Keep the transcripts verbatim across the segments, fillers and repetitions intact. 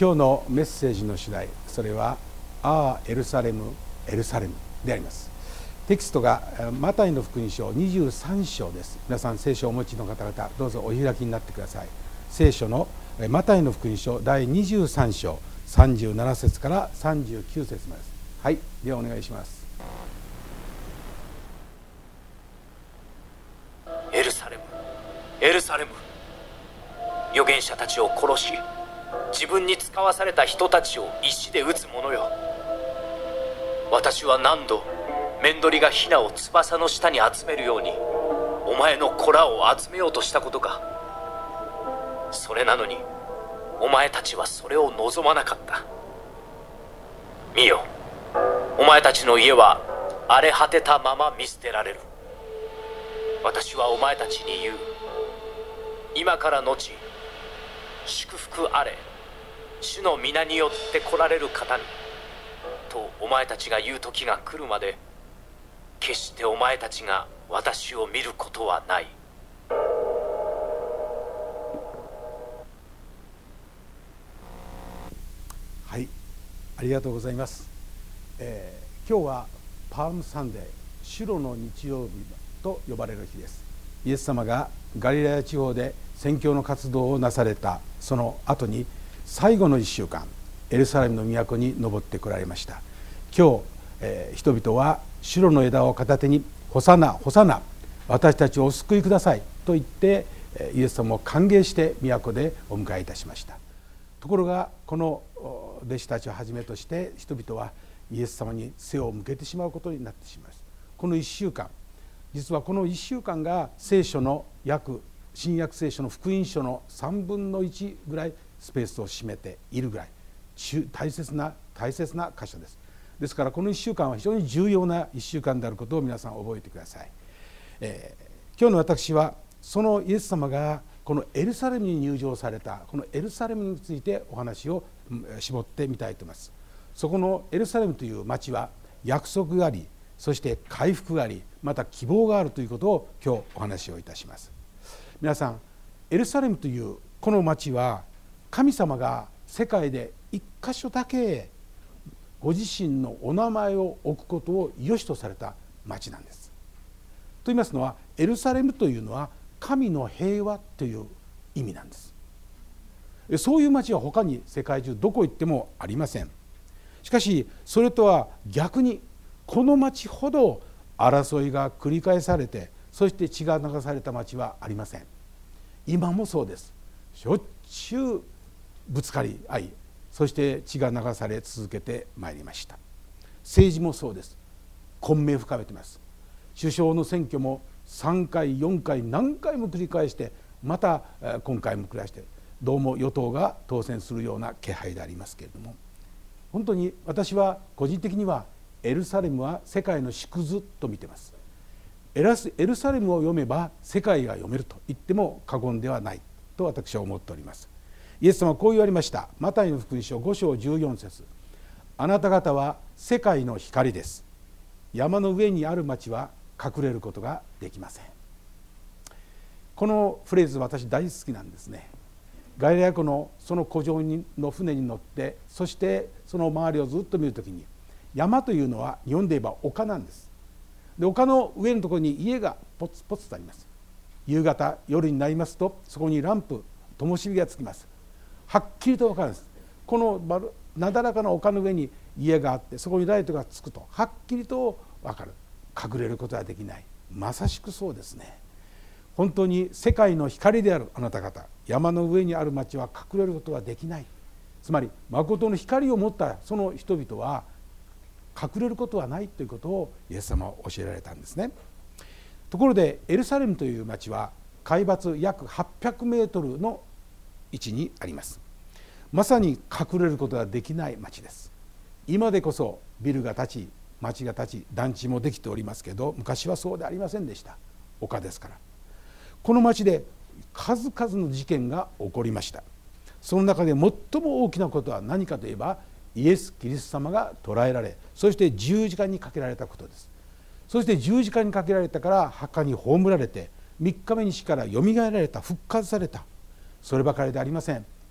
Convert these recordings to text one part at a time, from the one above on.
今日のメッセージの主題、それはああエルサレムエルサレムであります。テキストがマタイの福音書にじゅうさん章です。皆さん聖書をお持ちの方々、どうぞお開きになってください。聖書のマタイの福音書第にじゅうさん章さんじゅうなな節からさんじゅうきゅう節までです。はい、ではお願いします。 エルサレムエルサレム、預言者たちを殺し、自分に使わされた人たちを石で撃つ者よ。私は何度メンドリがヒナを翼の下に集めるようにお前の子らを集めようとしたことか。それなのにお前たちはそれを望まなかった。見よ、お前たちの家は荒れ果てたまま見捨てられる。私はお前たちに言う。今からのち祝福あれ、主の皆によって来られる方にとお前たちが言う時が来るまで、決してお前たちが私を見ることはない。 はい、ありがとうございます。えー、今日はパームサンデー、白の日曜日と呼ばれる日です。イエス様がガリラヤ地方で宣教の活動をなされたその後に、最後のいっしゅうかんエルサレムの都に登ってこられました。今日、えー、人々は白の枝を片手にホサナホサナ、私たちをお救いくださいと言ってイエス様を歓迎して都でお迎えいたしました。ところがこの弟子たちをはじめとして人々はイエス様に背を向けてしまうことになってしまいます。このいっしゅうかん、実はこのいっしゅうかんが聖書の約新約聖書の福音書のさんぶんのいちぐらいスペースを占めているぐらい大切な大切な箇所です。ですからこのいっしゅうかんは非常に重要ないっしゅうかんであることを皆さん覚えてください。えー、今日の私はそのイエス様がこのエルサレムに入場されたこのエルサレムについてお話を絞ってみたいと思います。そこのエルサレムという町は約束があり、そして回復があり、また希望があるということを今日お話をいたします。皆さん、エルサレムというこの町は神様が世界で一箇所だけご自身のお名前を置くことを良しとされた町なんです。と言いますのは、エルサレムというのは神の平和という意味なんです。そういう町は他に世界中どこ行ってもありません。しかしそれとは逆に、この町ほど争いが繰り返されて、そして血が流された町はありません。今もそうです。しょっちゅうぶつかり合い、そして血が流され続けてまいりました。政治もそうです。混迷深めています。首相の選挙もさんかいよんかい何回も繰り返して、また今回も繰り返して、どうも与党が当選するような気配でありますけれども、本当に私は個人的にはエルサレムは世界の縮図と見ています。エルサレムを読めば世界が読めると言っても過言ではないと私は思っております。イエス様はこう言われました。マタイの福音書ご章じゅうよん節、あなた方は世界の光です。山の上にある町は隠れることができません。このフレーズ、私大好きなんですね。ガリラヤ湖のその湖上の船に乗って、そしてその周りをずっと見るときに、山というのは日本で言えば丘なんです。で、丘の上のところに家がポツポツとあります。夕方夜になりますと、そこにランプ灯火がつきます。はっきりと分かるんです。このなだらかな丘の上に家があって、そこにライトがつくとはっきりと分かる。隠れることはできない。まさしくそうですね。本当に世界の光であるあなた方、山の上にある町は隠れることはできない。つまり誠の光を持ったその人々は隠れることはないということをイエス様は教えられたんですね。ところでエルサレムという町は海抜約はっぴゃくメートルの位置にあります。まさに隠れることができない町です。今でこそビルが建ち、町が建ち、団地もできておりますけど、昔はそうでありませんでした。丘ですから。この町で数々の事件が起こりました。その中で最も大きなことは何かといえば、イエス・キリスト様が捕らえられ、そして十字架にかけられたことです。そして十字架にかけられたから墓に葬られて、みっかめに死からよみがえられた、復活された。そればかりでありません。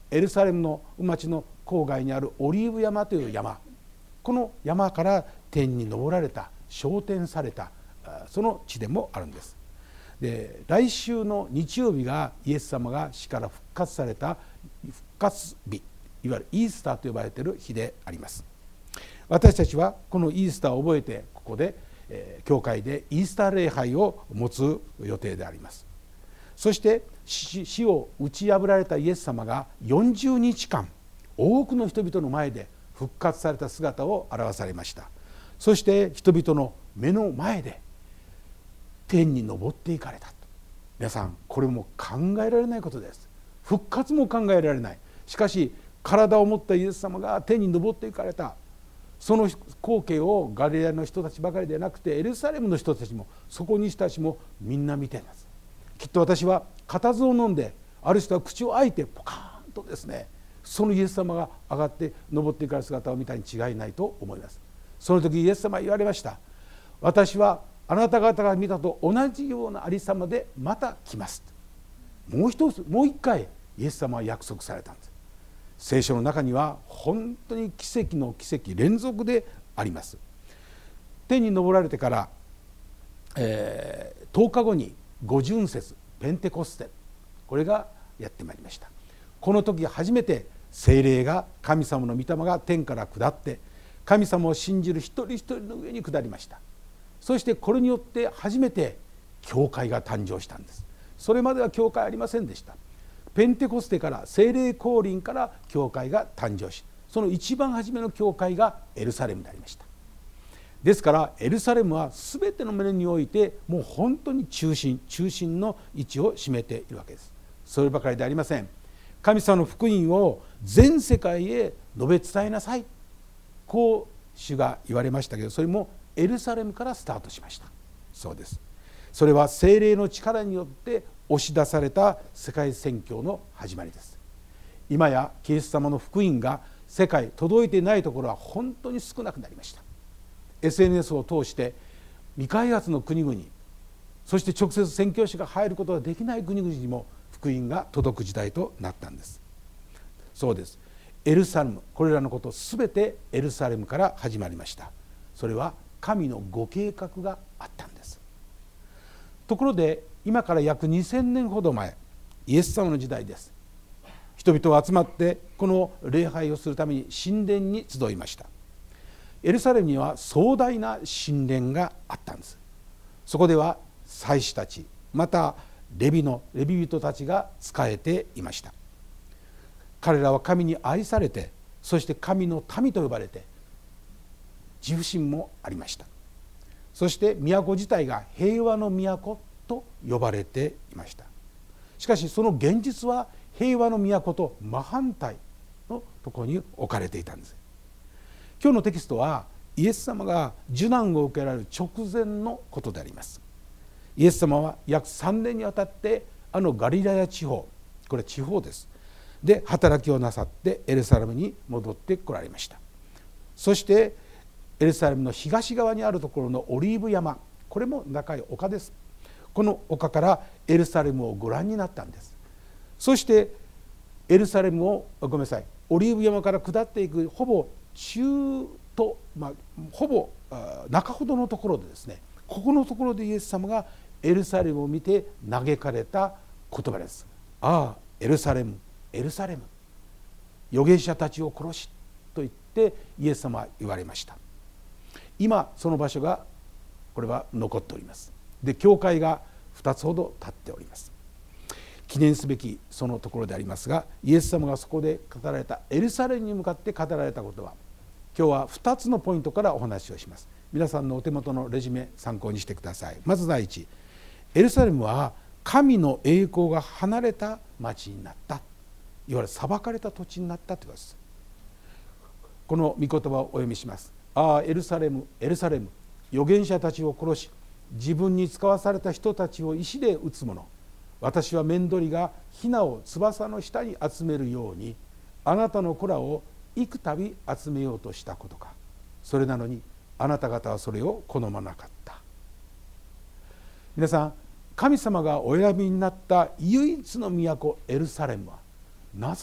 エルサレムの町の郊外にあるオリーブ山という山、この山から天に昇られた、昇天されたその地でもあるんです。で、来週の日曜日がイエス様が死から復活された復活日、いわゆるイースターと呼ばれている日であります。私たちはこのイースターを覚えて、ここで、えー、教会でイースター礼拝を持つ予定であります。そして死を打ち破られたイエス様がよんじゅうにちかん多くの人々の前で復活された姿を表されました。そして人々の目の前で天に昇っていかれたと。皆さん、これも考えられないことです。復活も考えられない。しかし体を持ったイエス様が天に昇っていかれた、その光景をガリラヤの人たちばかりでなくて、エルサレムの人たちも、そこに人たちもみんな見ています。きっと私は固唾を飲んで、ある人は口を開いてポカーンとですね、そのイエス様が上がって昇っていかれる姿を見たに違いないと思います。その時イエス様は言われました。私はあなた方が見たと同じようなありさまでまた来ます。もう一つ、もう一回イエス様は約束されたんです。聖書の中には本当に奇跡の奇跡連続であります。天に昇られてから、えー、とおかごに五巡節ペンテコステ、これがやってまいりました。この時初めて聖霊が、神様の御霊が天から下って、神様を信じる一人一人の上に下りました。そしてこれによって初めて教会が誕生したんです。それまでは教会ありませんでした。ペンテコステから、聖霊降臨から教会が誕生し、その一番初めの教会がエルサレムでありました。ですからエルサレムは全ての面においてもう本当に中心中心の位置を占めているわけです。そればかりでありません。神様の福音を全世界へ述べ伝えなさい、こう主が言われましたけど、それもエルサレムからスタートしました。そうです。それは聖霊の力によって押し出された世界宣教の始まりです。今やキリスト様の福音が世界届いていないところは本当に少なくなりました。 エスエヌエス を通して未開発の国々、そして直接宣教師が入ることができない国々にも福音が届く時代となったんです。そうです。エルサレム、これらのことすべてエルサレムから始まりました。それは神のご計画があったんです。ところで今から約にせんねんほど前、イエス様の時代です。人々は集まってこの礼拝をするために神殿に集いました。エルサレムには壮大な神殿があったんです。そこでは祭司たち、またレビのレビ人たちが仕えていました。彼らは神に愛されて、そして神の民と呼ばれて、自負心もありました。そして都自体が平和の都と呼ばれていました。しかしその現実は平和の都と真反対のところに置かれていたんです。今日のテキストはイエス様が受難を受けられる直前のことであります。イエス様は約さんねんにわたってあのガリラヤ地方、これ地方ですで働きをなさってエルサレムに戻ってこられました。そしてエルサレムの東側にあるところのオリーブ山、これも長い丘です。この丘からエルサレムをご覧になったんです。そしてエルサレムをごめんなさいオリーブ山から下っていくほぼ中と、まあ、ほぼ中ほどのところでですね、ここのところでイエス様がエルサレムを見て嘆かれた言葉です。ああエルサレムエルサレム、預言者たちを殺しと言ってイエス様は言われました。今その場所がこれは残っております。で教会がふたつほど立っております。記念すべきそのところでありますが、イエス様がそこで語られたエルサレムに向かって語られたことは、今日はふたつのポイントからお話をします。皆さんのお手元のレジュメ参考にしてください。まず第一、エルサレムは神の栄光が離れた町になった、いわゆる裁かれた土地になったということです。この御言葉をお読みします。ああエルサレムエルサレム、預言者たちを殺し自分に使わされた人たちを石で撃つ者、私は面取りがヒナを翼の下に集めるようにあなたの子らを幾度集めようとしたことか。それなのにあなた方はそれを好まなかった。皆さん、神様がお選びになった唯一の都エルサレムはなぜ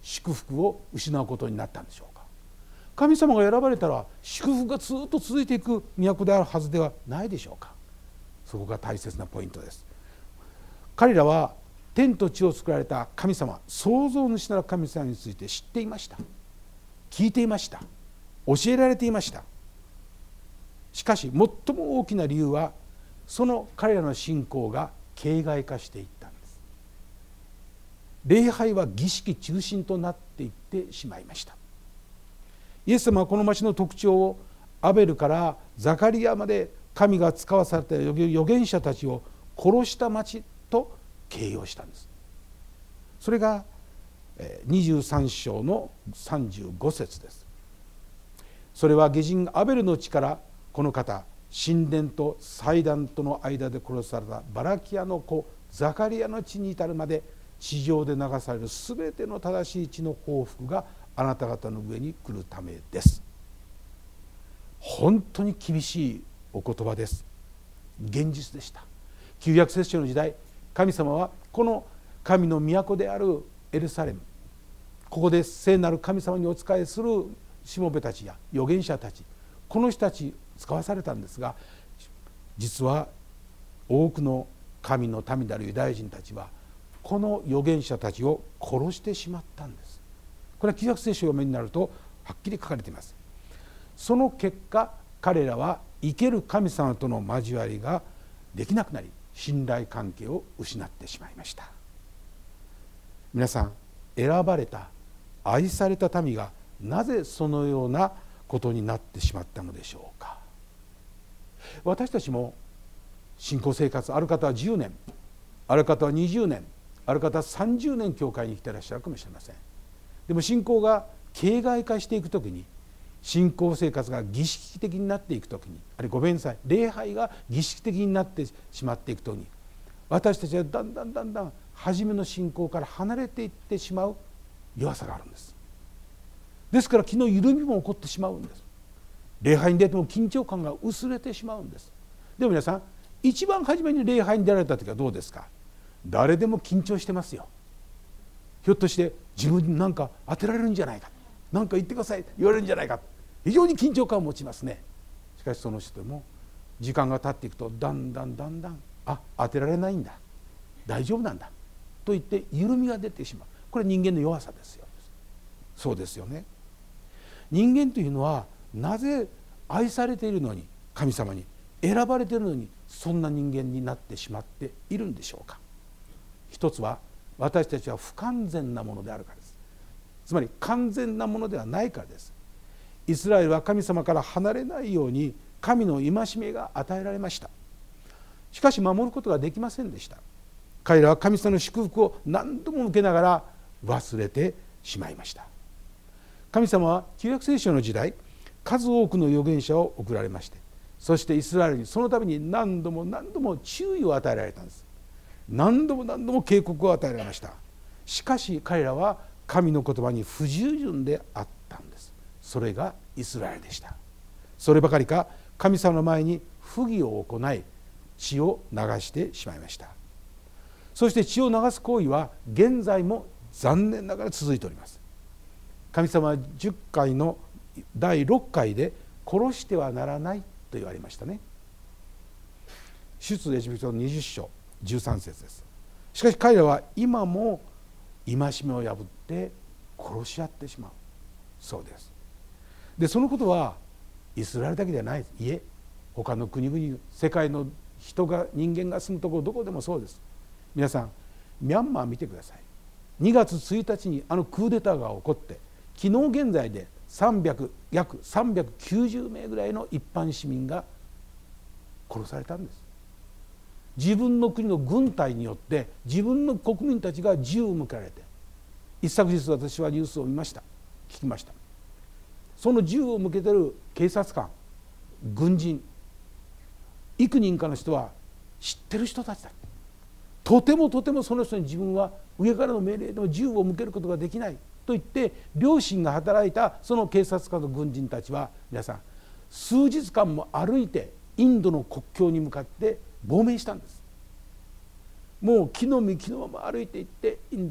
祝福を失うことになったんでしょうか。神様が選ばれたら祝福がずっと続いていく都であるはずではないでしょうか。そこが大切なポイントです。彼らは天と地を作られた神様、創造主なる神様について知っていました。聞いていました。教えられていました。しかし最も大きな理由は、その彼らの信仰が形骸化していったんです。礼拝は儀式中心となっていってしまいました。イエス様はこの町の特徴をアベルからザカリアまで神が使わされた預言者たちを殺した町と形容したんです。それがにじゅうさん章のさんじゅうご節です。それは義人アベルの地からこの方、神殿と祭壇との間で殺されたバラキアの子ザカリアの地に至るまで、地上で流されるすべての正しい血の報復があなた方の上に来るためです。本当に厳しいお言葉です。現実でした。旧約聖書の時代、神様はこの神の都であるエルサレム、ここで聖なる神様にお仕えするしもべたちや預言者たち、この人たち使わされたんですが、実は多くの神の民であるユダヤ人たちはこの預言者たちを殺してしまったんです。これは旧約聖書をお読みになるとはっきり書かれています。その結果、彼らは生ける神様との交わりができなくなり、信頼関係を失ってしまいました。皆さん、選ばれた愛された民がなぜそのようなことになってしまったのでしょうか。私たちも信仰生活、ある方はじゅうねん、ある方はにじゅうねん、ある方はさんじゅうねん教会に来ていらっしゃるかもしれません。でも信仰が形骸化していくときに、信仰生活が儀式的になっていくときに、あるいはごめんなさい、礼拝が儀式的になってしまっていくときに、私たちはだんだんだんだん初めの信仰から離れていってしまう弱さがあるんです。ですから気の緩みも起こってしまうんです。礼拝に出ても緊張感が薄れてしまうんです。でも皆さん、一番初めに礼拝に出られた時はどうですか。誰でも緊張してますよ。ひょっとして自分に何か当てられるんじゃないか、何か言ってください言われるんじゃないか、非常に緊張感を持ちますね。しかしその人も時間が経っていくと、だんだんだんだん、あ、当てられないんだ、大丈夫なんだと言って緩みが出てしまう。これは人間の弱さですよ。そうですよね。人間というのはなぜ愛されているのに、神様に選ばれているのに、そんな人間になってしまっているんでしょうか。一つは、私たちは不完全なものであるからです。つまり完全なものではないからです。イスラエルは神様から離れないように神の戒めが与えられました。しかし守ることができませんでした。彼らは神様の祝福を何度も受けながら忘れてしまいました。神様は旧約聖書の時代、数多くの預言者を送られまして、そしてイスラエルにそのために何度も何度も注意を与えられたんです。何度も何度も警告を与えられました。しかし彼らは神の言葉に不従順であったんです。それがイスラエルでした。そればかりか、神様の前に不義を行い、血を流してしまいました。そして血を流す行為は現在も残念ながら続いております。神様はじゅっかいのだいろっかいで殺してはならないと言われましたね。出エジプトのにじゅっ章じゅうさん節です。しかし彼らは今も戒めを破って殺し合ってしまうそうです。でそのことはイスラエルだけではないです。いえ、他の国々、世界の人が人間が住むところどこでもそうです。皆さん、ミャンマー見てください。にがつついたちにあのクーデターが起こって、昨日現在でさんびゃく約さんびゃくきゅうじゅうめいぐらいの一般市民が殺されたんです。自分の国の軍隊によって自分の国民たちが銃を向けられて、一昨日私はニュースを見ました、聞きました。その銃を向けてる警察官、軍人、幾人かの人は知ってる人たちだ。とてもとてもその人に自分は上からの命令でも銃を向けることができないと言って、両親が働いたその警察官と軍人たちは皆さん数日間も歩いてインドの国境に向かって亡命したんです。もう木の実木のまま歩いていってインド、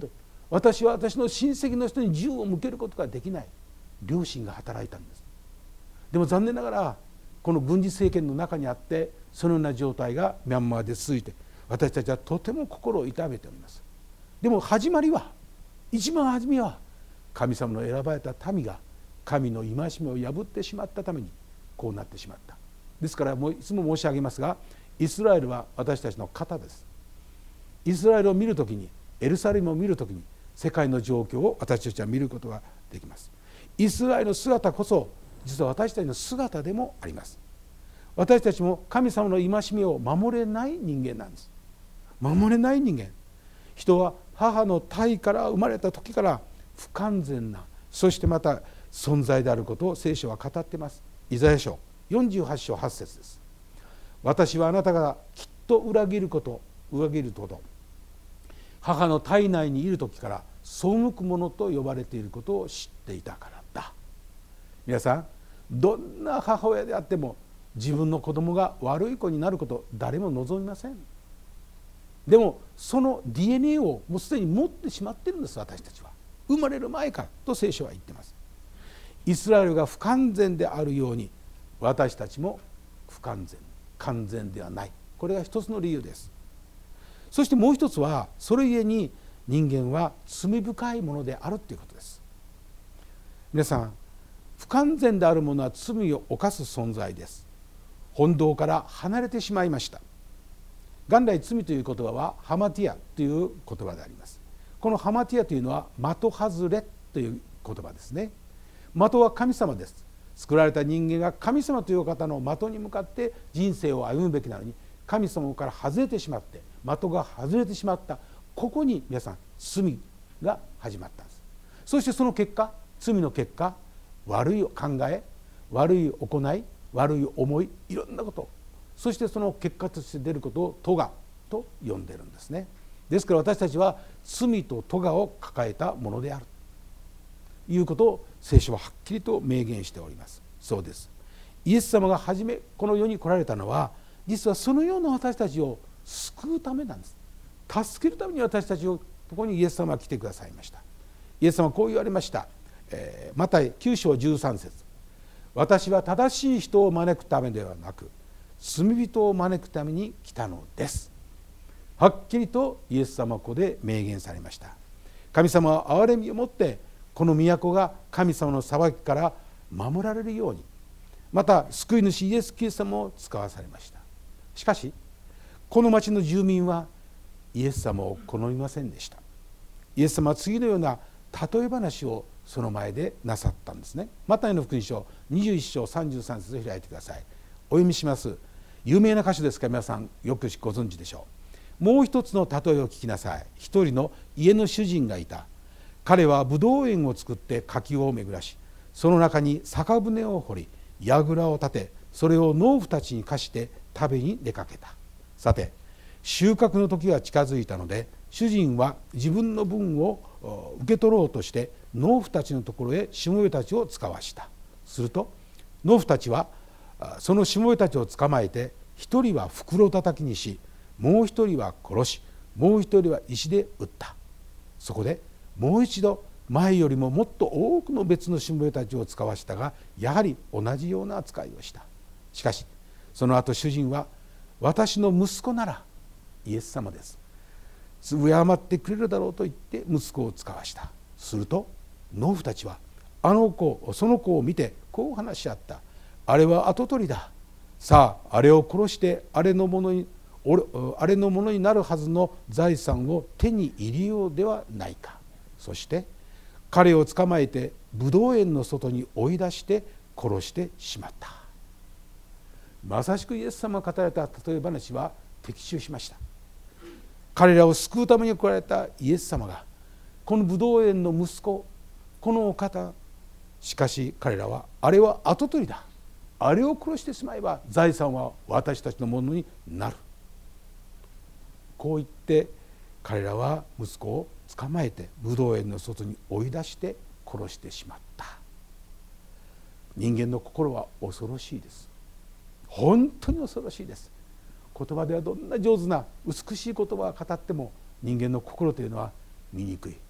私は私の親戚の人に銃を向けることができない。良心が働いたんです。でも残念ながらこの軍事政権の中にあってそのような状態がミャンマーで続いて、私たちはとても心を痛めております。でも始まりは、一番初めは神様の選ばれた民が神の戒めを破ってしまったためにこうなってしまった。ですからもういつも申し上げますが、イスラエルは私たちの肩です。イスラエルを見るときに、エルサレムを見るときに、世界の状況を私たちは見ることができます。イスラエルの姿こそ実は私たちの姿でもあります。私たちも神様の戒めを守れない人間なんです。守れない人間。人は母の胎から生まれた時から不完全な、そしてまた存在であることを聖書は語っています。イザヤ書よんじゅうはち章はち節です。私はあなたがきっと裏切ること裏切ること、母の体内にいる時から背く者と呼ばれていることを知っていたからだ。皆さん、どんな母親であっても自分の子供が悪い子になること誰も望みません。でもその ディーエヌエー をもうすでに持ってしまっているんです。私たちは生まれる前からと聖書は言っています。イスラエルが不完全であるように私たちも不完全、完全ではない。これが一つの理由です。そしてもう一つは、それゆえに人間は罪深いものであるということです。皆さん、不完全であるものは罪を犯す存在です。本道から離れてしまいました。元来罪という言葉はハマティアという言葉であります。このハマティアというのは的外れという言葉ですね。的は神様です。作られた人間が神様という方の的に向かって人生を歩むべきなのに、神様から外れてしまって的が外れてしまった。ここに皆さん罪が始まったんです。そしてその結果、罪の結果、悪い考え、悪い行い、悪い思い、いろんなこと、そしてその結果として出ることを咎と呼んでいるんですね。ですから私たちは罪と咎を抱えたものであるということを聖書ははっきりと明言しております。そうです。イエス様が初めこの世に来られたのは、実はそのような私たちを救うためなんです。助けるために私たちをここにイエス様が来てくださいました。イエス様はこう言われました。えー、マタイきゅう章じゅうさん節、私は正しい人を招くためではなく罪人を招くために来たのです。はっきりとイエス様はここで明言されました。神様は憐れみを持ってこの都が神様の裁きから守られるように、また救い主イエス・キリストも使わされました。しかしこの町の住民はイエス様を好みませんでした。イエス様は次のような例え話をその前でなさったんですね。マタイの福音書にじゅういち章さんじゅうさん節を開いてください。お読みします。有名な箇所ですから皆さんよくご存知でしょう。もう一つの例えを聞きなさい。一人の家の主人がいた。彼はブドウ園を作って柿を巡らし、その中に酒舟を掘り、櫓を立て、それを農夫たちに貸して食べに出かけた。さて収穫の時が近づいたので、主人は自分の分を受け取ろうとして農夫たちのところへしもべたちを使わした。すると農夫たちはそのしもべたちを捕まえて、一人は袋叩きにし、もう一人は殺し、もう一人は石で撃った。そこでもう一度前よりももっと多くの別のしもべたちを使わしたが、やはり同じような扱いをした。しかしその後主人は、私の息子なら、イエス様です、敬ってくれるだろうと言って息子を使わした。すると農夫たちはあの子その子を見てこう話し合った。あれは跡取りだ。さああれを殺してあれのものにあれのものになるはずの財産を手に入れようではないか。そして彼を捕まえてブドウ園の外に追い出して殺してしまった。まさしくイエス様が語られた例え話は的中しました。彼らを救うために来られたイエス様が、このブドウ園の息子、このお方、しかし彼らはあれは跡取りだ、あれを殺してしまえば財産は私たちのものになる、こう言って彼らは息子を捕まえてブドウ園の外に追い出して殺してしまった。人間の心は恐ろしいです。本当に恐ろしいです。言葉ではどんな上手な美しい言葉を語っても、人間の心というのは醜い、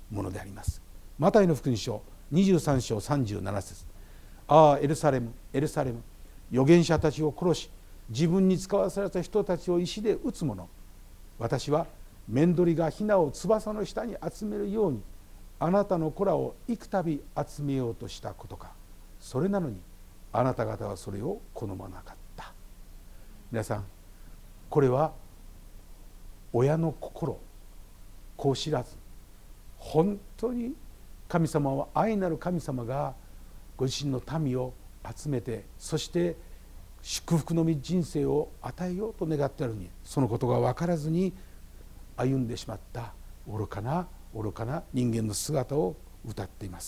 ものであります。マタイの福音書にじゅうさん章さんじゅうなな節、ああエルサレムエルサレム、預言者たちを殺し自分に使わされた人たちを石で撃つ者、私はメンドリがヒナを翼の下に集めるようにあなたの子らを幾度集めようとしたことか。それなのにあなた方はそれを好まなかった。皆さん、これは親の心、子知らず、本当に神様は愛なる神様がご自身の民を集めて、そして祝福の人生を与えようと願ってあるのに、そのことが分からずに歩んでしまった愚かな愚かな人間の姿を歌っています。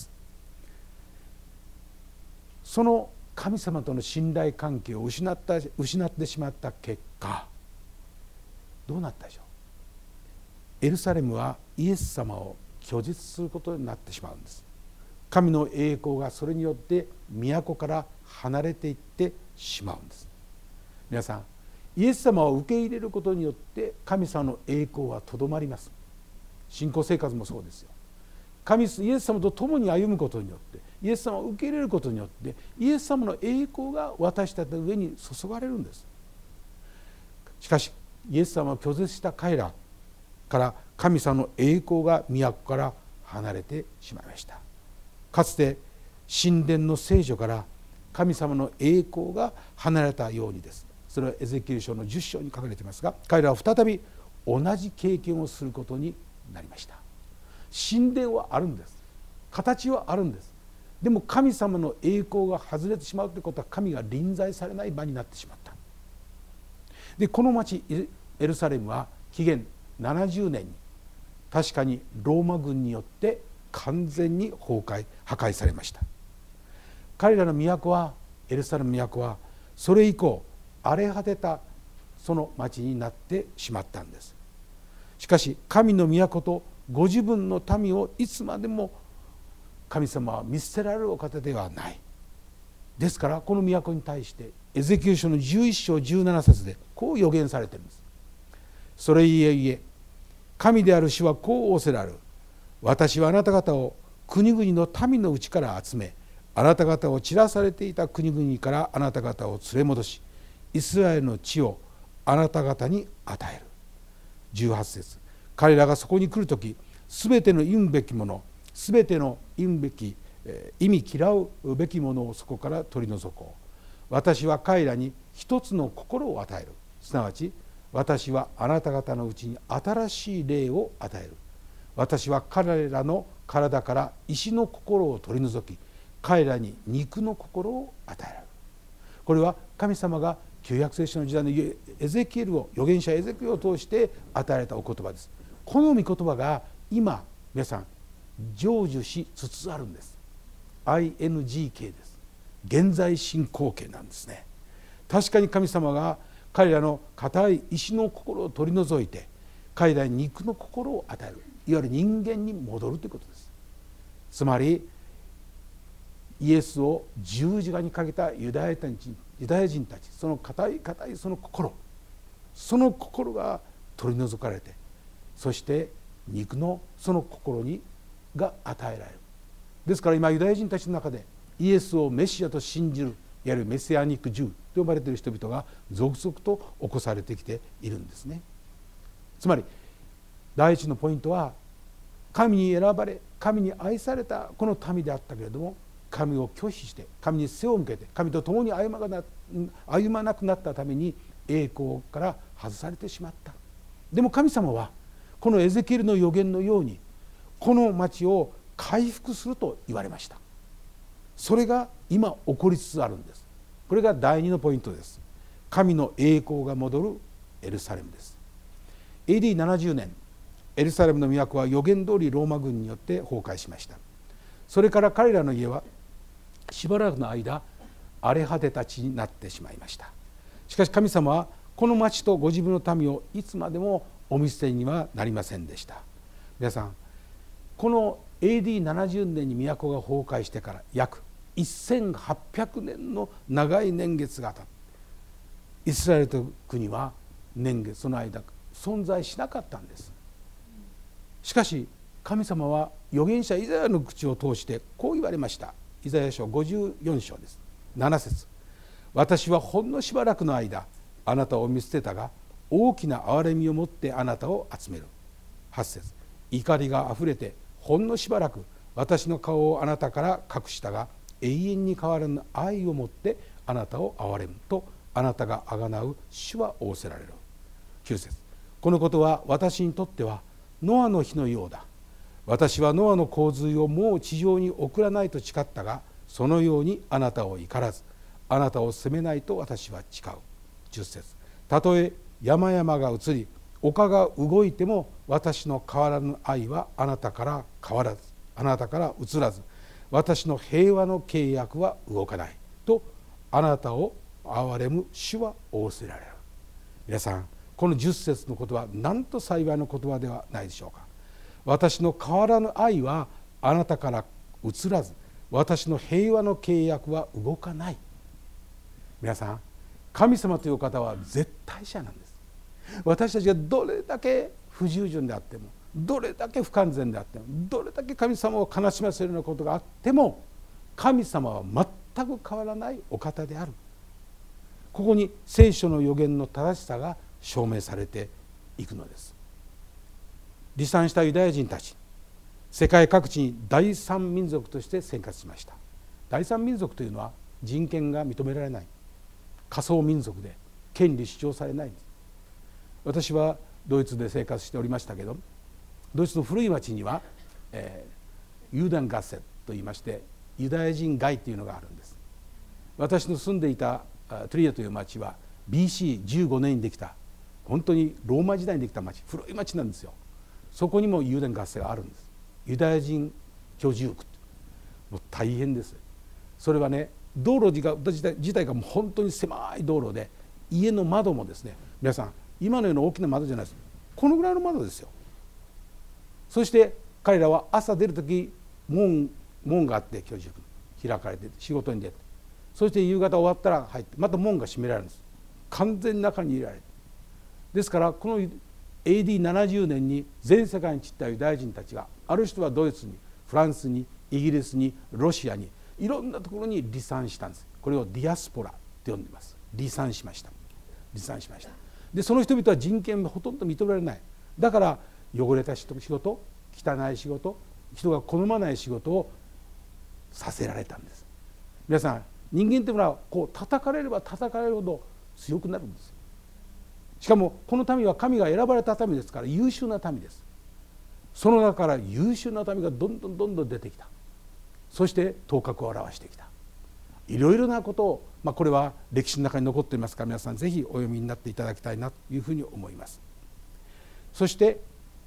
その神様との信頼関係を失った失ってしまった結果、どうなったでしょう。エルサレムはイエス様を拒絶することになってしまうんです。神の栄光がそれによって都から離れていってしまうんです。皆さん、イエス様を受け入れることによって神様の栄光はとどまります。信仰生活もそうですよ。神イエス様と共に歩むことによって、イエス様を受け入れることによってイエス様の栄光が私たちの上に注がれるんです。しかしイエス様を拒絶した彼らから神様の栄光が都から離れてしまいました。かつて神殿の聖所から神様の栄光が離れたようにです。それはエゼキエル書のじゅっ章に書かれていますが、彼らは再び同じ経験をすることになりました。神殿はあるんです。形はあるんです。でも神様の栄光が外れてしまうということは、神が臨在されない場になってしまった。でこの町エルサレムは紀元ななじゅうねんに確かにローマ軍によって完全に崩壊破壊されました。彼らの都はエルサレムの都はそれ以降荒れ果てたその町になってしまったんです。しかし神の都とご自分の民をいつまでも神様は見捨てられるお方ではない。ですからこの都に対してエゼキエル書のじゅういち章じゅうなな節でこう予言されているんです。それいえいえ、神である主はこう仰せられる。私はあなた方を国々の民のうちから集め、あなた方を散らされていた国々からあなた方を連れ戻し、イスラエルの地をあなた方に与える。じゅうはち節、彼らがそこに来るとき、すべての忌むべきもの、すべての忌むべき、えー、意味嫌うべきものをそこから取り除こう。私は彼らに一つの心を与える。すなわち私はあなた方のうちに新しい霊を与える。私は彼らの体から石の心を取り除き、彼らに肉の心を与えられる。これは神様が旧約聖書の時代のエゼキエルを、預言者エゼキエルを通して与えられたお言葉です。この御言葉が今皆さん成就しつつあるんです。 アイエヌジー 形です。現在進行形なんですね。確かに神様が彼らの固い石の心を取り除いて彼らに肉の心を与える、いわゆる人間に戻るということです。つまりイエスを十字架にかけたユダヤ人たち、ユダヤ人たち、その固い固いその心、その心が取り除かれて、そして肉のその心にが与えられる。ですから今ユダヤ人たちの中でイエスをメシアと信じる、いわゆるメシアニックジューと呼ばれている人々が続々と起こされてきているんですね。つまり第一のポイントは、神に選ばれ神に愛されたこの民であったけれども、神を拒否して神に背を向けて神と共に歩まな、歩まなくなったために栄光から外されてしまった。でも神様はこのエゼキエルの預言のようにこの町を回復すると言われました。それが今起こりつつあるんです。これが第二のポイントです。神の栄光が戻るエルサレムです。 エーディーななじゅう 年、エルサレムの都は預言通りローマ軍によって崩壊しました。それから彼らの家はしばらくの間荒れ果てた地になってしまいました。しかし神様はこの町とご自分の民をいつまでもお見捨てにはなりませんでした。皆さん、この エーディーななじゅう 年に都が崩壊してから約せんはっぴゃくねんの長い年月が経って、イスラエルという国は年月その間存在しなかったんです。しかし神様は預言者イザヤの口を通してこう言われました。イザヤ書ごじゅうよん章です。なな節、私はほんのしばらくの間あなたを見捨てたが、大きな憐れみを持ってあなたを集める。はち節、怒りがあふれてほんのしばらく私の顔をあなたから隠したが、永遠に変わらぬ愛をもってあなたを憐れむとあなたがあがなう主は仰せられる。きゅう節、このことは私にとってはノアの日のようだ。私はノアの洪水をもう地上に送らないと誓ったが、そのようにあなたを怒らずあなたを責めないと私は誓う。じゅっ節、たとえ山々が移り丘が動いても私の変わらぬ愛はあなたから変わらずあなたから移らず、私の平和の契約は動かないとあなたを憐れむ主は仰せられる。皆さん、このじゅっ節の言葉、なんと幸いの言葉ではないでしょうか。私の変わらぬ愛はあなたから移らず、私の平和の契約は動かない。皆さん、神様という方は絶対者なんです。私たちがどれだけ不従順であっても、どれだけ不完全であっても、どれだけ神様を悲しませるようなことがあっても、神様は全く変わらないお方である。ここに聖書の預言の正しさが証明されていくのです。離散したユダヤ人たち、世界各地に第三民族として生活しました。第三民族というのは人権が認められない仮想民族で、権利主張されないんです。私はドイツで生活しておりましたけど、ドイツの古い町には、えー、ユーダンガッセといいましてユダヤ人街というのがあるんです。私の住んでいたトリアという町は ビーシーじゅうご 年にできた、本当にローマ時代にできた町、古い町なんですよ。そこにもユーダンガッセがあるんです。ユダヤ人居住区、もう大変です。それはね、道路が自体自体がもう本当に狭い道路で、家の窓もですね、皆さん今のような大きな窓じゃないです。このぐらいの窓ですよ。そして彼らは朝出る時、門門があって、居住区開かれて仕事に出て、そして夕方終わったら入って、また門が閉められるんです。完全に中に入れられる。ですからこの エーディーななじゅう 年に全世界に散ったユダヤ人たちが、ある人はドイツに、フランスに、イギリスに、ロシアに、いろんなところに離散したんです。これをディアスポラと呼んでいます。離散しました。離散しました。でその人々は人権がほとんど認められない。だから汚れた仕事、汚い仕事、人が好まない仕事をさせられたんです。皆さん、人間というのはこう叩かれれば叩かれるほど強くなるんです。しかもこの民は神が選ばれた民ですから優秀な民です。その中から優秀な民がどんどんどんどん出てきた。そして頭角を現してきた。いろいろなことを、まあ、これは歴史の中に残っていますから、皆さんぜひお読みになっていただきたいなというふうに思います。そして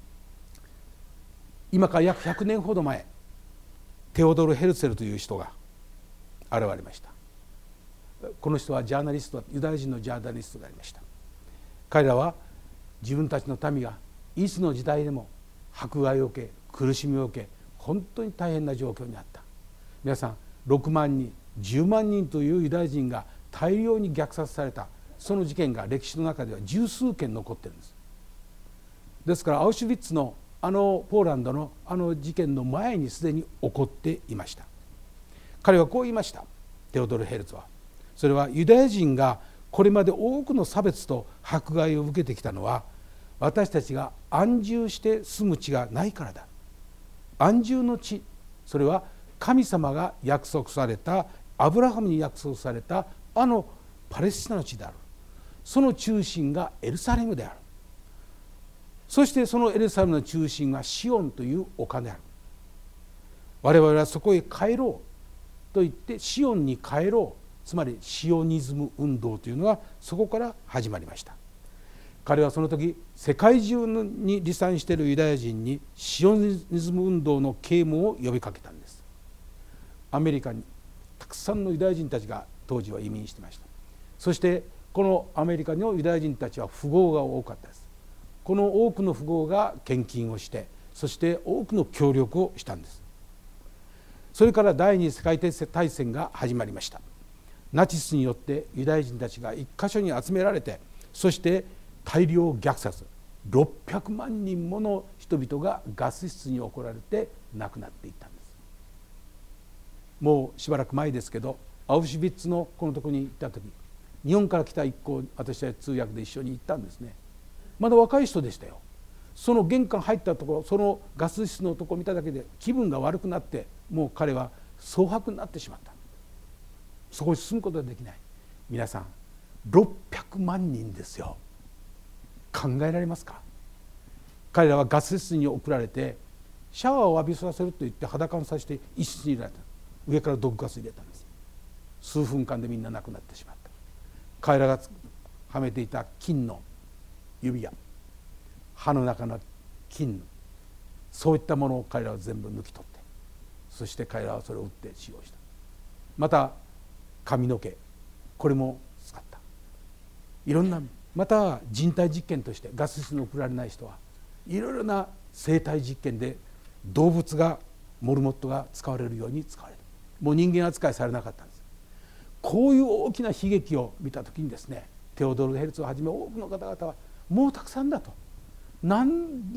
今から約ひゃくねんほど前、テオドル・ヘルツェルという人が現れました。この人はジャーナリスト、ユダヤ人のジャーナリストでありました。彼らは自分たちの民がいつの時代でも迫害を受け、苦しみを受け、本当に大変な状況にあった。皆さん、ろくまんにん、じゅうまんにんというユダヤ人が大量に虐殺された、その事件が歴史の中では十数件残っているんです。ですからアウシュビッツのあのポーランドのあの事件の前にすでに起こっていました。彼はこう言いました。テオドル・ヘルツは、それはユダヤ人がこれまで多くの差別と迫害を受けてきたのは、私たちが安住して住む地がないからだ。安住の地、それは神様が約束された、アブラハムに約束されたあのパレスチナの地である。その中心がエルサレムである。そしてそのエルサレムの中心はシオンという丘である。我々はそこへ帰ろうと言ってシオンに帰ろう、つまりシオニズム運動というのはそこから始まりました。彼はその時世界中に離散しているユダヤ人にシオニズム運動の啓蒙を呼びかけたんです。アメリカにたくさんのユダヤ人たちが当時は移民してました。そしてこのアメリカのユダヤ人たちは富豪が多かったです。この多くの富豪が献金をして、そして多くの協力をしたんです。それから第二次世界大戦が始まりました。ナチスによってユダヤ人たちが一箇所に集められて、そして大量虐殺、ろっぴゃくまんにんもの人々がガス室に送られて亡くなっていったんです。もうしばらく前ですけど、アウシュビッツのこのところに行った時、日本から来た一行、私は通訳で一緒に行ったんですね。まだ若い人でしたよ。その玄関入ったところ、そのガス室のところを見ただけで気分が悪くなって、もう彼は蒼白になってしまった。そこに住むことができない。皆さん、ろっぴゃくまんにんですよ。考えられますか。彼らはガス室に送られて、シャワーを浴びさせると言って裸にさせて一室に入れられた。上から毒ガス入れたんです。数分間でみんな亡くなってしまった。彼らがはめていた金の指輪、歯の中の金、そういったものを彼らは全部抜き取って、そして彼らはそれを打って使用した。また髪の毛、これも使った。いろんな、また人体実験としてガス室に送られない人はいろいろな生体実験で動物がモルモットが使われるように使われる。もう人間扱いされなかったんです。こういう大きな悲劇を見た時にですね、テオドール・ヘルツをはじめ多くの方々はもうたくさんだと、なん、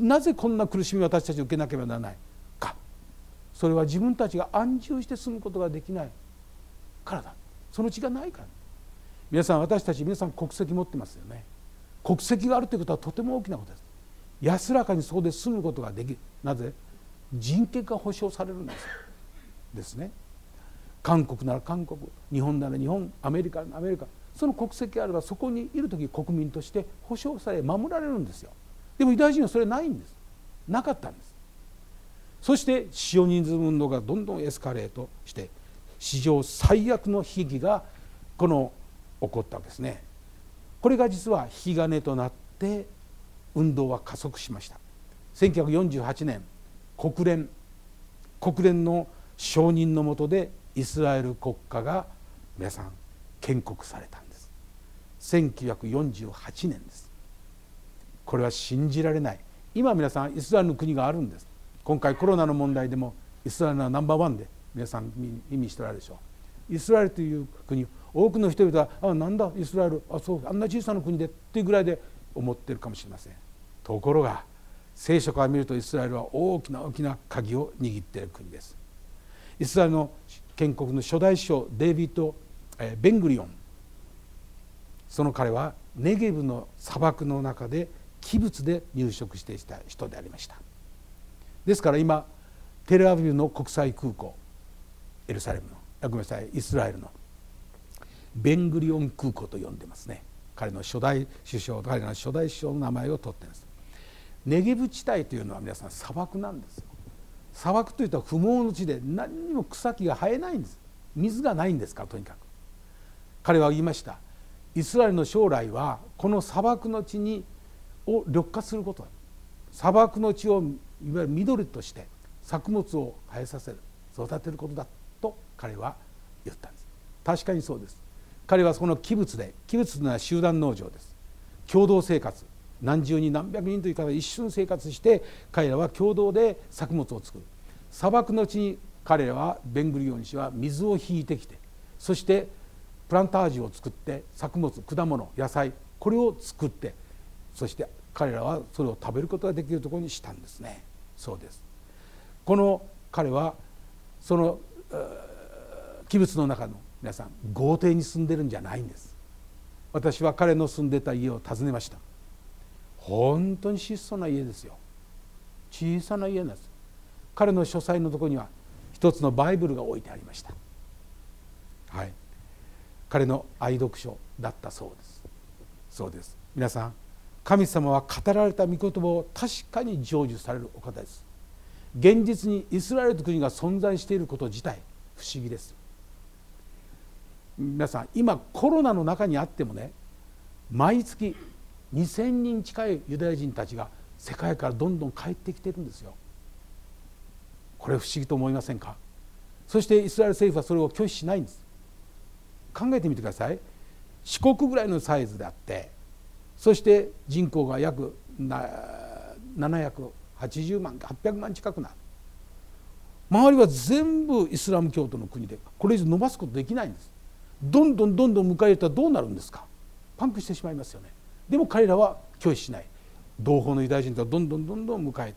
なぜこんな苦しみを私たち受けなければならないか。それは自分たちが安住して住むことができないからだ。その地がないから。皆さん、私たち皆さん国籍持ってますよね。国籍があるということはとても大きなことです。安らかにそこで住むことができる。なぜ？人権が保障されるんですですね。韓国なら韓国、日本なら日本、アメリカならアメリカ、その国籍があればそこにいる時国民として保障され守られるんですよ。でもユダヤ人はそれないんです。なかったんです。そしてシオニズム運動がどんどんエスカレートして史上最悪の悲劇がこの起こったわけですね。これが実は引き金となって運動は加速しました。せんきゅうひゃくよんじゅうはちねん、国連国連の承認の下でイスラエル国家が皆さん建国されたんです。せんきゅうひゃくよんじゅうはちねんです。これは信じられない。今皆さんイスラエルの国があるんです。今回コロナの問題でもイスラエルはナンバーワンで皆さん意味しておられるでしょう。イスラエルという国、多くの人々はあなんだイスラエル、あそうあんな小さな国でっていうぐらいで思っているかもしれません。ところが聖書から見るとイスラエルは大きな大きな鍵を握っている国です。イスラエルの建国の初代首相デイビッド・ベングリオン、その彼はネゲブの砂漠の中でキブツで入植していた人でありました。ですから今テルアビブの国際空港、エルサレムのごめんなさいイスラエルのベングリオン空港と呼んでますね。彼の初代首相、彼の初代首相の名前を取っています。ネゲブ地帯というのは皆さん砂漠なんですよ。砂漠というと不毛の地で何にも草木が生えないんです。水がないんですから。とにかく彼は言いました。イスラエルの将来はこの砂漠の地にを緑化すること、砂漠の地をいわゆる緑として作物を生えさせる、育てることだと彼は言ったんです。確かにそうです。彼はそのキブツで、キブツというのは集団農場です。共同生活、何十人何百人という方が一緒に生活して彼らは共同で作物を作る。砂漠の地に彼らはベングリオン氏は水を引いてきて、そしてプランタージュを作って作物、果物、野菜、これを作って、そして彼らはそれを食べることができるところにしたんですね。そうです。この彼はそのキブツの中の皆さん豪邸に住んでるんじゃないんです。私は彼の住んでた家を訪ねました。本当に質素な家ですよ。小さな家なんです。彼の書斎のところには一つのバイブルが置いてありました。はい、彼の愛読書だったそうです。そうです。皆さん、神様は語られた御言葉を確かに成就されるお方です。現実にイスラエルという国が存在していること自体不思議です。皆さん、今コロナの中にあってもね、毎月にせんにん近いユダヤ人たちが世界からどんどん帰ってきてるんですよ。これ不思議と思いませんか。そしてイスラエル政府はそれを拒否しないんです。考えてみてください。四国ぐらいのサイズであって、そして人口が約ななひゃくはちじゅうまんはっぴゃくまん近くなる。周りは全部イスラム教徒の国で、これ以上伸ばすことできないんです。どんどんどんどん迎え入れたらどうなるんですか。パンクしてしまいますよね。でも彼らは拒否しない。同胞のユダヤ人とはどんどんどんどん迎えている。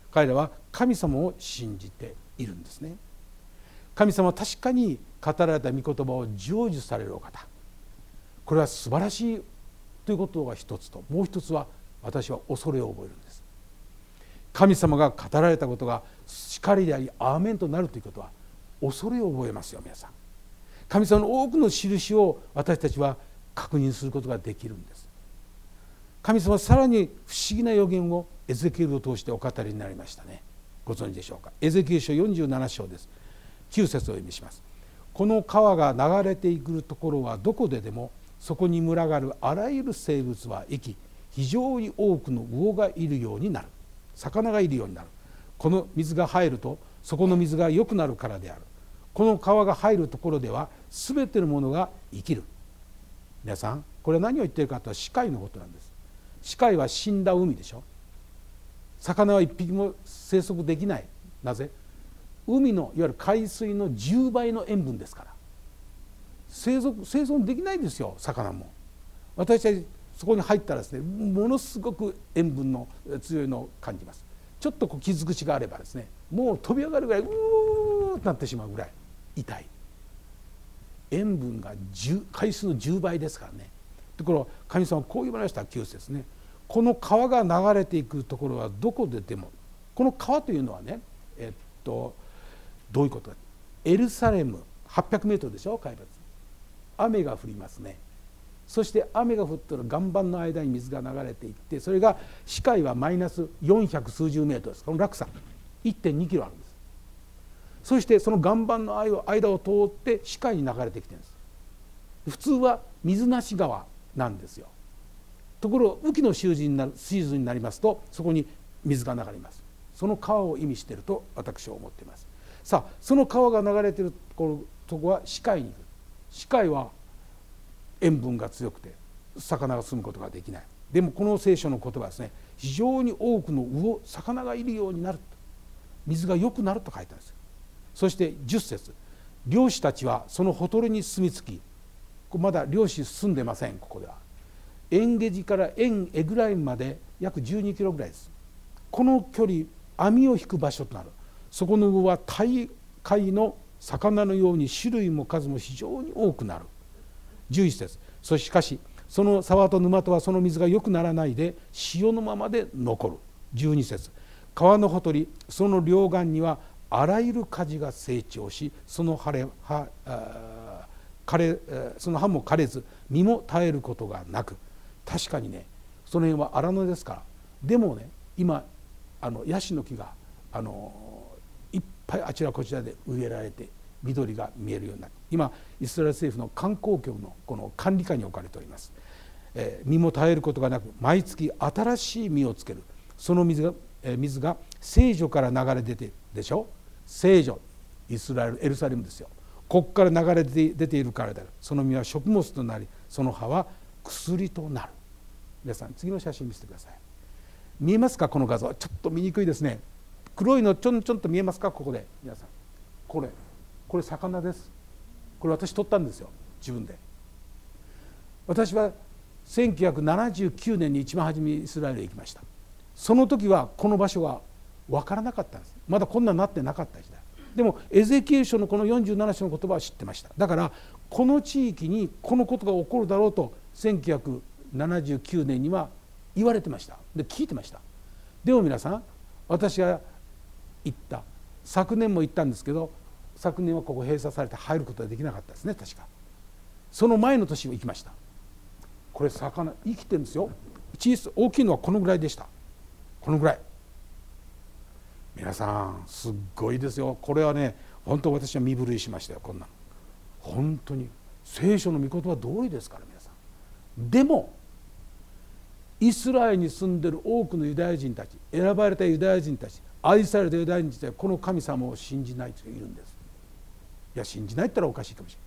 彼らは神様を信じているんですね。神様は確かに語られた御言葉を成就されるお方、これは素晴らしいということが一つと、もう一つは私は恐れを覚えるんです。神様が語られたことが光でありアーメンとなるということは恐れを覚えますよ。皆さん、神様の多くの印を私たちは確認することができるんです。神様はさらに不思議な予言をエゼキエルを通してお語りになりましたね。ご存知でしょうか。エゼキエル書よんじゅうなな章です。きゅう節をお読みします。この川が流れてくるところはどこででもそこに群がるあらゆる生物は生き、非常に多くの魚がいるようになる、魚がいるようになる。この水が入るとそこの水が良くなるからである。この川が入るところではすべてのものが生きる。皆さん、これは何を言っているかというと死海のことなんです。死海は死んだ海でしょ。魚は一匹も生息できない。なぜ？海のいわゆる海水のじゅうばいの塩分ですから、生息生存できないんですよ。魚も私たちそこに入ったらですね、ものすごく塩分の強いのを感じます。ちょっとこう傷口があればですね、もう飛び上がるぐらいうーっとなってしまうぐらい痛い。塩分が海水のじゅうばいですからね。ところ神様はこう言われました。きゅう節ね、この川が流れていくところはどこででも、この川というのはね、えっとどういうことか。エルサレムはっぴゃくメートルでしょ、海抜。雨が降りますね。そして雨が降ったら岩盤の間に水が流れていって、それが視界はマイナスよんひゃく数十メートルです。この落差 いってんにキロあるんです。そしてその岩盤の間を通って視界に流れてきてるんです。普通は水無し川なんですよ。ところ雨季のシーズンになるシーズンになりますと、そこに水が流れます。その川を意味していると私は思っています。さあ、その川が流れているところは死海に行く。死海は塩分が強くて魚が住むことができない。でもこの聖書の言葉はですね、非常に多くの魚魚がいるようになると、水が良くなると書いてあるんですよ。そしてじゅっ節、漁師たちはそのほとりに住み着き、まだ漁師住んでません。ここではエンゲジからエンエグライムまで約じゅうにキロぐらいです。この距離、網を引く場所となる。そこの魚は大海の魚のように種類も数も非常に多くなる。じゅういち節、そしかしその沢と沼とはその水が良くならないで塩のままで残る。じゅうに節、川のほとりその両岸にはあらゆる果樹が成長し、その葉れ葉枯れその葉も枯れず実も絶えることがなく。確かにね、その辺は荒野ですから。でもね、今あのヤシの木があのいっぱいあちらこちらで植えられて緑が見えるようになる。今イスラエル政府の観光局のこの管理下に置かれております。えー、実も絶えることがなく毎月新しい実をつける。その水が、えー、水が聖女から流れ出ているでしょ。聖女、イスラエルエルサレムですよ。ここから流れて出ているからである。その実は食物となり、その葉は薬となる。皆さん次の写真見せてください。見えますか？この画像ちょっと見にくいですね。黒いのちょんちょんと見えますか？ここで皆さん、これこれ魚です。これ私撮ったんですよ、自分で。私はせんきゅうひゃくななじゅうきゅうねんに一番初めにイスラエルへ行きました。その時はこの場所が分からなかったんです。まだこんなになってなかった時代でもエゼキエル書のこのよんじゅうなな章の言葉は知ってました。だからこの地域にこのことが起こるだろうとせんきゅうひゃくななじゅうきゅうねんには言われてました。で聞いてました。でも皆さん、私が行った昨年も行ったんですけど、昨年はここ閉鎖されて入ることができなかったですね。確かその前の年も行きました。これ魚生きてるんですよ。小さ大きいのはこのぐらいでした。このぐらい。皆さんすっごいですよ。これはね、本当私は身震いしましたよ。こんなの本当に聖書の御言葉通りですから皆さん。でもイスラエルに住んでいる多くのユダヤ人たち、選ばれたユダヤ人たち、愛されたユダヤ人たちはこの神様を信じない人がいるんです。いや信じないって言ったらおかしいかもしれない。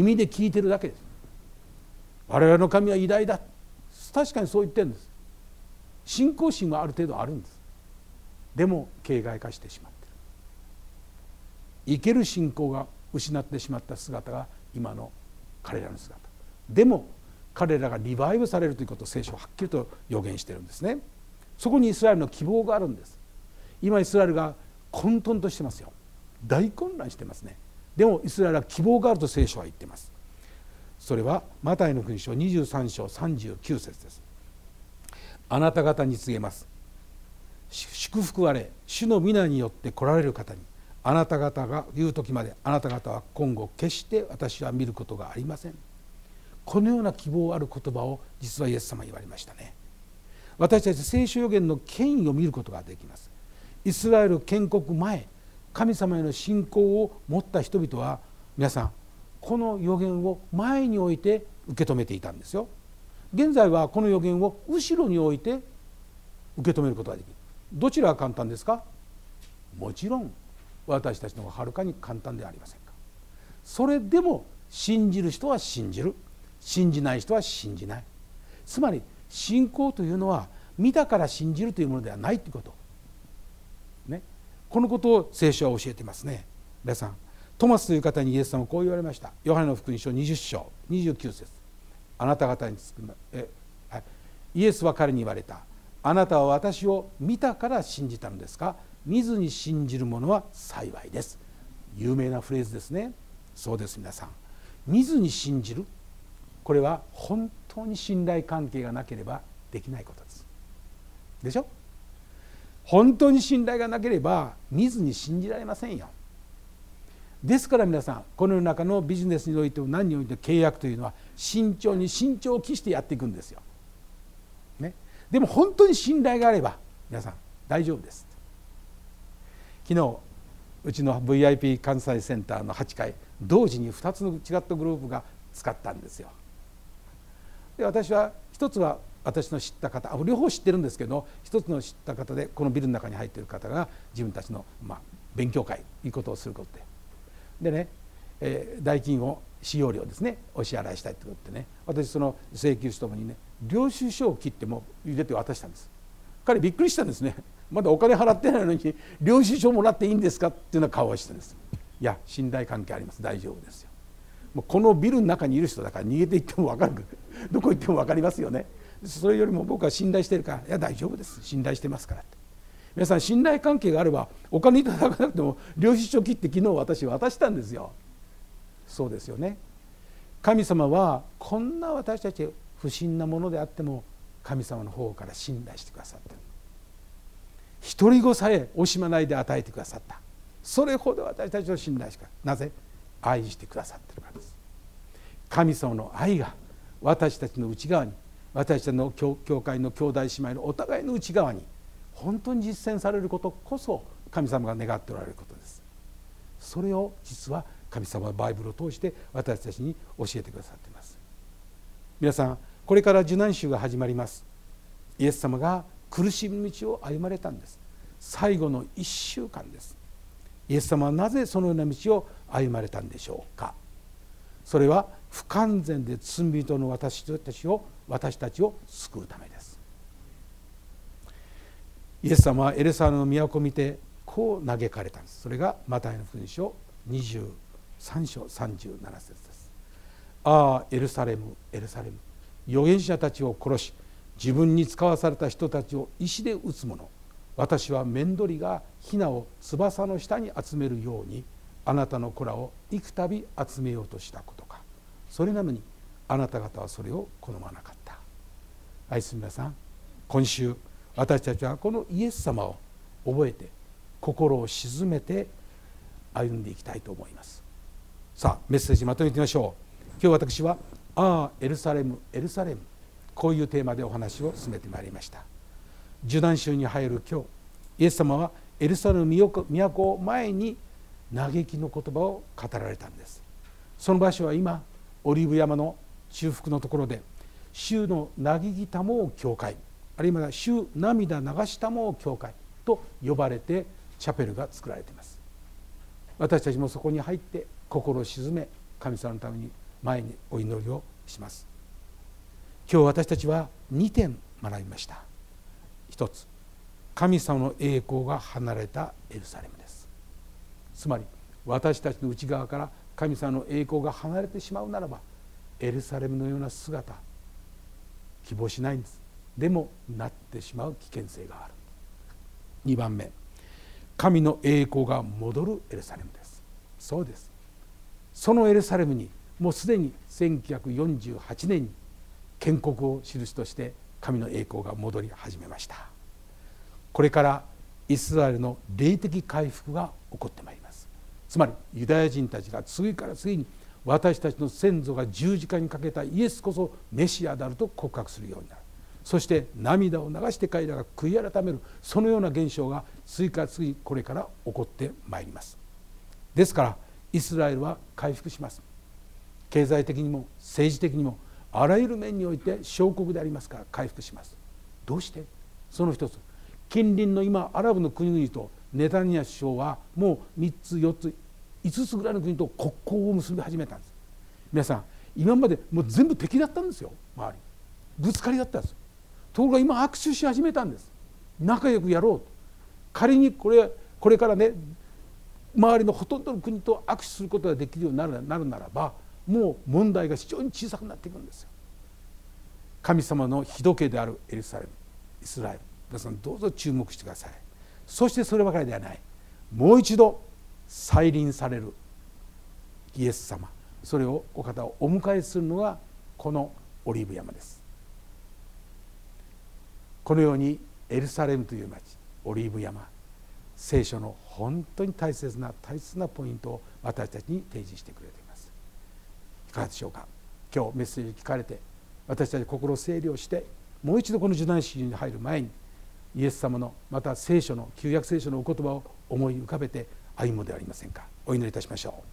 耳で聞いてるだけです。我々の神は偉大だ、確かにそう言ってるんです。信仰心はある程度あるんです。でも形骸化してしまっている。生ける信仰が失ってしまった姿が今の彼らの姿。でも彼らがリバイブされるということを聖書ははっきりと予言しているんですね。そこにイスラエルの希望があるんです。 今イスラエルが混沌としてますよ。大混乱してますね。でもイスラエルは希望があると聖書は言っています。それはマタイの福音書にじゅうさん章さんじゅうきゅう節です。あなた方に告げます。祝福あれ、主の皆によって来られる方に、あなた方が言う時まであなた方は今後決して私は見ることがありません。このような希望ある言葉を実はイエス様は言われましたね。私たち聖書預言の権威を見ることができます。イスラエル建国前、神様への信仰を持った人々は皆さんこの預言を前に置いて受け止めていたんですよ。現在はこの預言を後ろに置いて受け止めることができる。どちらが簡単ですか？もちろん私たちの方がはるかに簡単ではありませんか。それでも信じる人は信じる、信じない人は信じない。つまり信仰というのは見たから信じるというものではないということ、ね、このことを聖書は教えていますね。皆さん、トマスという方にイエス様はこう言われました。ヨハネの福音書にじゅう章にじゅうきゅう節、あなた方につくえ、はい、イエスは彼に言われた。あなたは私を見たから信じたのですか？見ずに信じる者は幸いです。有名なフレーズですね。そうです。皆さん、見ずに信じる、これは本当に信頼関係がなければできないことです。でしょ？本当に信頼がなければ見ずに信じられませんよ。ですから皆さん、この世の中のビジネスにおいても何においても契約というのは慎重に慎重を期してやっていくんですよ、ね、でも本当に信頼があれば皆さん大丈夫です。昨日うちの ブイアイピー 関西センターのはちかい、同時にふたつの違ったグループが使ったんですよ。で私は一つは私の知った方、両方知ってるんですけど、一つの知った方でこのビルの中に入っている方が自分たちの、まあ、勉強会いうことをすることででね、えー、代金を使用料ですねお支払いしたいということでね、私その請求書ともにね領収書を切っても入れて渡したんです。彼びっくりしたんですね。まだお金払ってないのに領収書もらっていいんですかっていうような顔をしてるんです。いや信頼関係あります、大丈夫ですよ。もうこのビルの中にいる人だから逃げていっても分かるどこ行っても分かりますよね。それよりも僕は信頼してるから、いや大丈夫です、信頼してますからって。皆さん信頼関係があればお金いただかなくても領収書切って昨日私渡したんですよ。そうですよね。神様はこんな私たち不審なものであっても神様の方から信頼してくださってる。独り子さえ惜しまないで与えてくださった。それほど私たちを信頼しか、なぜ愛してくださってるからです。神様の愛が私たちの内側に、私たちの 教, 教会の兄弟姉妹のお互いの内側に本当に実践されることこそ神様が願っておられることです。それを実は神様はバイブルを通して私たちに教えてくださっています。皆さん、これから受難週が始まります。イエス様が苦しみ道を歩まれたんです。最後のいっしゅうかんです。イエス様はなぜそのような道を歩まれたんでしょうか。それは不完全で罪人の私たちを私たちを救うためです。イエス様はエルサレムの都を見てこう嘆かれたんです。それがマタイの福音書にじゅうさん章さんじゅうなな節です。ああエルサレムエルサレム、預言者たちを殺し自分に使わされた人たちを石で撃つ者、私は面取りがヒナを翼の下に集めるようにあなたの子らを幾度集めようとしたことか。それなのにあなた方はそれを好まなかった。愛する皆さん、今週私たちはこのイエス様を覚えて心を静めて歩んでいきたいと思います。さあメッセージまとめてみましょう。今日私はああエルサレムエルサレム、こういうテーマでお話を進めてまいりました。受難週に入る今日、イエス様はエルサレムの都を前に嘆きの言葉を語られたんです。その場所は今オリーブ山の中腹のところで、主の嘆きたもう教会、あるいは主涙流したもう教会と呼ばれてチャペルが作られています。私たちもそこに入って心を静め、神様のために前にお祈りをします。今日私たちはにてん学びました。一つ、神様の栄光が離れたエルサレムです。つまり私たちの内側から神様の栄光が離れてしまうならば、エルサレムのような姿希望しないんです。でもなってしまう危険性がある。にばんめ、 神の栄光が戻るエルサレムです。そうです。そのエルサレムにもうすでにせんきゅうひゃくよんじゅうはちねんに建国を印として神の栄光が戻り始めました。これからイスラエルの霊的回復が起こってまいります。つまりユダヤ人たちが次から次に私たちの先祖が十字架にかけたイエスこそメシアであると告白するようになる。そして涙を流して彼らが悔い改める、そのような現象が次から次にこれから起こってまいります。ですからイスラエルは回復します。経済的にも政治的にもあらゆる面において小国でありますから回復します。どうして？その一つ、近隣の今アラブの国々とネタニヤ首相はもうみっつよっついつつぐらいの国と国交を結び始めたんです。皆さん、今までもう全部敵だったんですよ。周りぶつかりだったんです。ところが今握手し始めたんです。仲良くやろうと。仮にこれこれからね、周りのほとんどの国と握手することができるようになるなるならば、もう問題が非常に小さくなっていくんですよ。神様の日時計であるエルサレム、イスラエル、皆さんどうぞ注目してください。そしてそればかりではない、もう一度再臨されるイエス様、それをお方をお迎えするのがこのオリーブ山です。このようにエルサレムという町、オリーブ山、聖書の本当に大切な大切なポイントを私たちに提示してくれています。いかがでしょうか。今日メッセージを聞かれて、私たち心を整理をしてもう一度この受難式に入る前にイエス様のまた聖書の旧約聖書のお言葉を思い浮かべて歩むではありませんか。お祈りいたしましょう。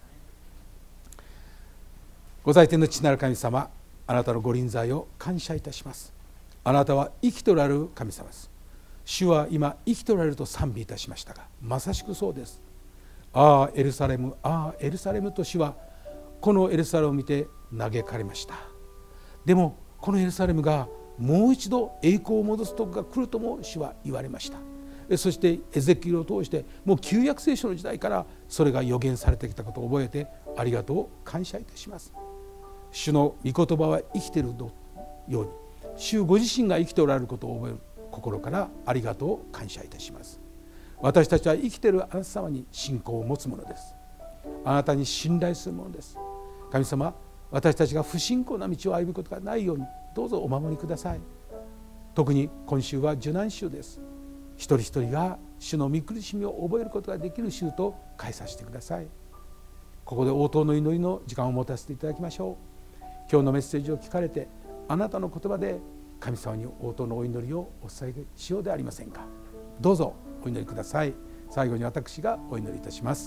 ご在天の父なる神様、あなたのご臨在を感謝いたします。あなたは生きとられる神様です。主は今生きとられると賛美いたしましたが、まさしくそうです。ああエルサレム、ああエルサレムと主はこのエルサレムを見て嘆かれました。でもこのエルサレムがもう一度栄光を戻す時が来るとも主は言われました。そしてエゼキエルを通してもう旧約聖書の時代からそれが予言されてきたことを覚えてありがとう感謝いたします。主の御言葉は生きているように、主ご自身が生きておられることを覚える心からありがとう感謝いたします。私たちは生きているあなた様に信仰を持つものです。あなたに信頼するものです。神様、私たちが不信仰な道を歩むことがないようにどうぞお守りください。特に今週は受難週です。一人一人が主の御苦しみを覚えることができる週と変えさせてください。ここで応答の祈りの時間を持たせていただきましょう。今日のメッセージを聞かれて、あなたの言葉で神様に応答のお祈りをお伝えしようではありませんか。どうぞお祈りください。最後に私がお祈りいたします。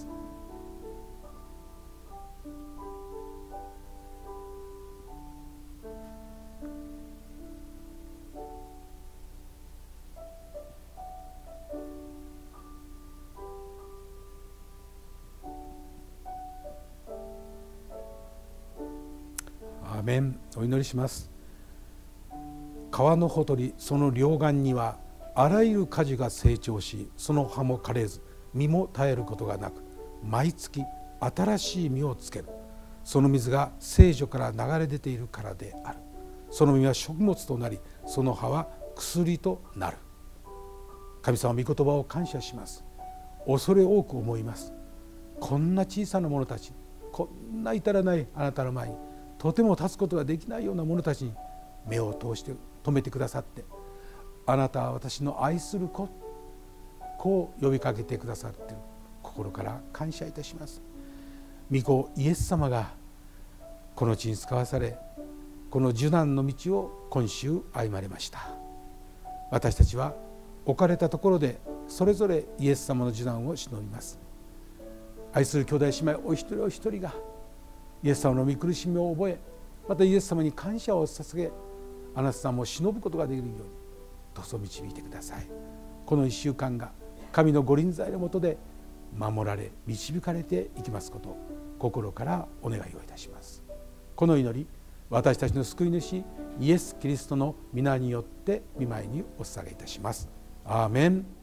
アーメン。お祈りします。川のほとり、その両岸にはあらゆる果樹が成長し、その葉も枯れず実も絶えることがなく、毎月新しい実をつける。その水が聖所から流れ出ているからである。その実は食物となり、その葉は薬となる。神様、御言葉を感謝します。恐れ多く思います。こんな小さな者たち、こんな至らないあなたの前にとても立つことができないような者たちに目を通して止めてくださって、あなたは私の愛する子、こう呼びかけてくださっている心から感謝いたします。御子イエス様がこの地に使わされ、この受難の道を今週歩まれました。私たちは置かれたところでそれぞれイエス様の受難を忍びます。愛する兄弟姉妹お一人お一人がイエス様の御苦しみを覚え、またイエス様に感謝を捧げ、あなた様を忍ぶことができるようにどうぞ導いてください。この一週間が神のご臨在のもとで守られ導かれていきますことを心からお願いをいたします。この祈り、私たちの救い主イエス・キリストの皆によって御前にお捧げいたします。アーメン。